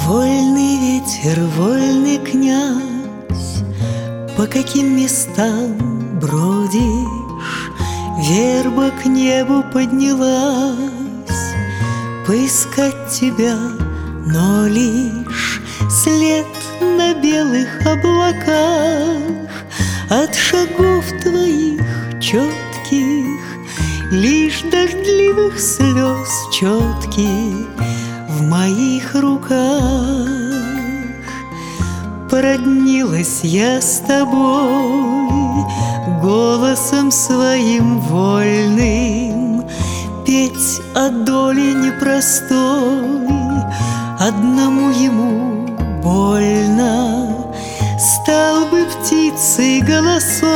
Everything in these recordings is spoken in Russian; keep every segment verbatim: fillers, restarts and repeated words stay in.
Вольный ветер, вольный князь, по каким местам бродишь? Верба к небу поднялась поискать тебя, но лишь след на белых облаках от шагов твоих четких, лишь дождливых слез четких в моих руках. Породнилась я с тобой голосом своим вольным, петь о доле непростой одному ему больно. Стал бы птицей голосок,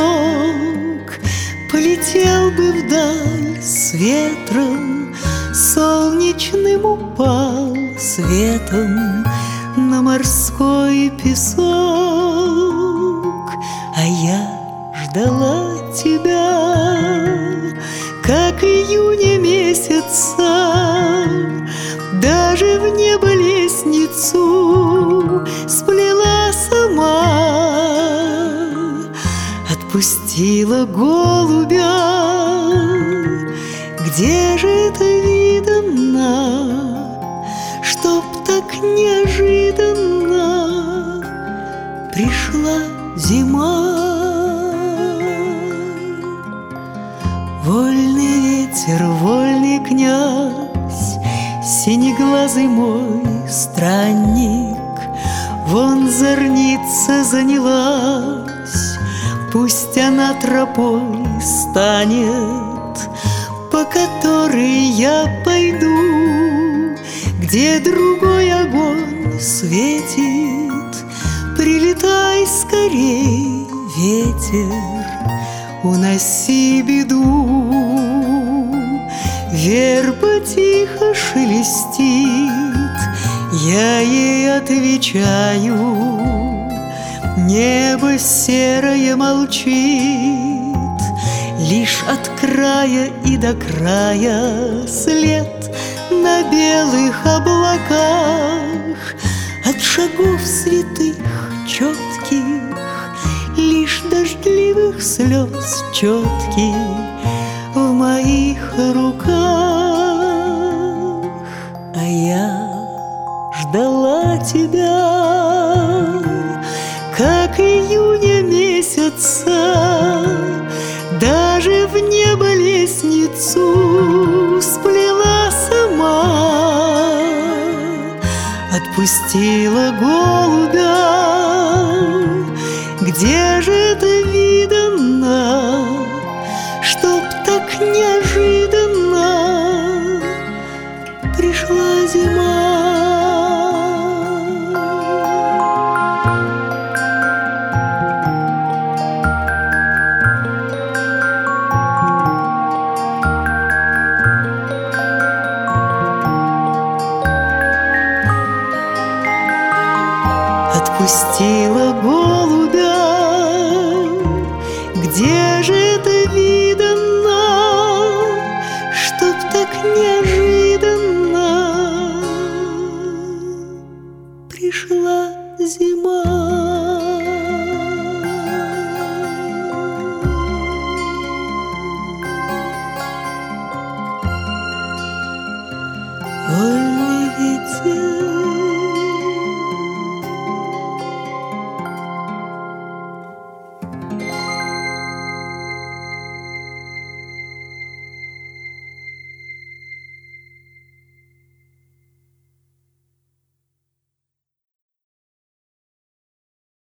полетел бы вдаль с ветром, солнечным упал светом на морской песок. А я ждала тебя, как июня месяца, даже в небо лестницу сплела сама, отпустила голубя. Где же это видано, чтоб так неожиданно пришла зима? Вольный ветер, вольный князь, синеглазый мой странник, вон зорница занялась, пусть она тропой станет, по которой я пойду, где другой огонь светит. Прилетай скорей, ветер, уноси беду. Верба тихо шелестит, я ей отвечаю. Небо серое молчит, лишь от края и до края след на белых облаках от шагов святых четких, лишь дождливых слез четких в моих руках. А я ждала тебя, как июня месяца, даже в небо лестницу сплела сама, отпустила голубя. Где же это видано, чтоб так неожиданно пришла зима? Отпустила голубя. Где же это видано, чтоб так неожиданно пришла зима? Вольный ветер,